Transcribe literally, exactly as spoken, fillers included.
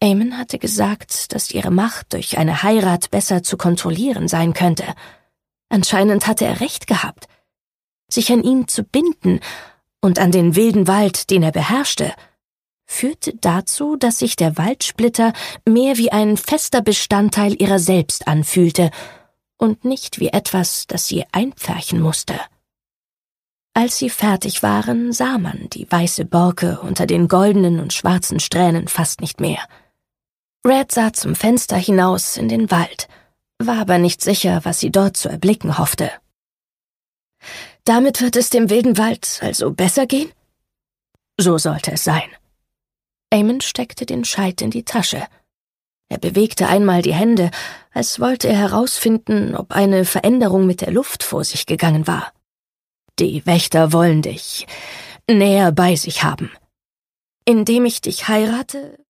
Eamon hatte gesagt, dass ihre Macht durch eine Heirat besser zu kontrollieren sein könnte. Anscheinend hatte er recht gehabt. Sich an ihn zu binden und an den wilden Wald, den er beherrschte, führte dazu, dass sich der Waldsplitter mehr wie ein fester Bestandteil ihrer selbst anfühlte und nicht wie etwas, das sie einpferchen musste. Als sie fertig waren, sah man die weiße Borke unter den goldenen und schwarzen Strähnen fast nicht mehr. Red sah zum Fenster hinaus in den Wald, war aber nicht sicher, was sie dort zu erblicken hoffte. »Damit wird es dem wilden Wald also besser gehen?« »So sollte es sein.« Eamon steckte den Scheit in die Tasche. Er bewegte einmal die Hände, als wollte er herausfinden, ob eine Veränderung mit der Luft vor sich gegangen war. »Die Wächter wollen dich näher bei sich haben. Indem ich dich heirate,